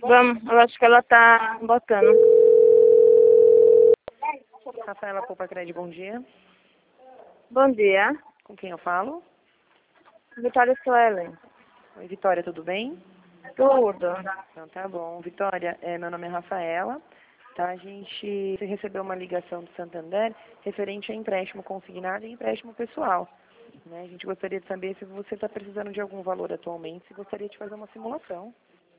Vamos, eu acho que ela tá botando. Rafaela Poupa Cred, bom dia. Bom dia. Com quem eu falo? Vitória Suelen. Oi, Vitória, tudo bem? Tudo. Então tá bom. Vitória, meu nome é Rafaela. Tá, você recebeu uma ligação do Santander referente a empréstimo consignado e empréstimo pessoal. Né? A gente gostaria de saber se você está precisando de algum valor atualmente, se gostaria de fazer uma simulação.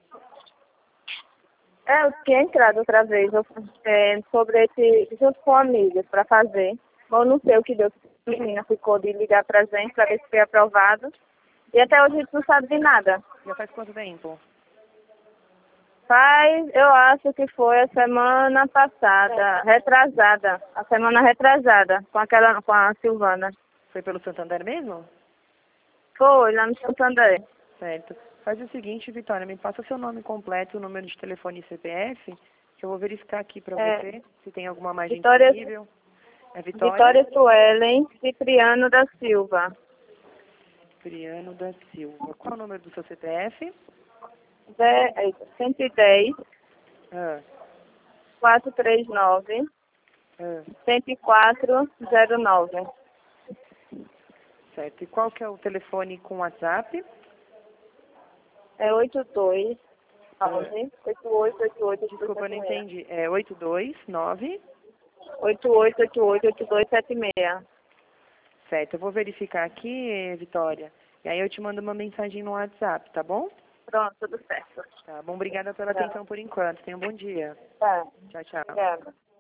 Eu tinha entrado outra vez sobre esse junto com amigas para fazer. Mas eu não sei o que deu. A menina ficou de ligar pra gente para ver se foi aprovado. E até hoje a gente não sabe de nada. Já faz quanto tempo? Eu acho que foi a semana passada, retrasada. A semana retrasada, com a Silvana. Foi pelo Santander mesmo? Foi, lá no Santander. Certo. Faz o seguinte, Vitória, me passa seu nome completo, o número de telefone e CPF, que eu vou verificar aqui para você se tem alguma margem Vitória, disponível. É Vitória? Vitória Suelen Cipriano da Silva. Cipriano da Silva. Qual é o número do seu CPF? 110 Ah, 439 ah, 10409. certo. E qual que é o telefone com WhatsApp? É 82 9 8888 Desculpa, eu não entendi. É 829? 88888276. Certo, eu vou verificar aqui, Vitória, e aí eu te mando uma mensagem no WhatsApp, tá bom? Pronto, tudo certo. Tá bom, obrigada pela atenção por enquanto. Tenha um bom dia. Tá, Tchau, tchau. obrigada.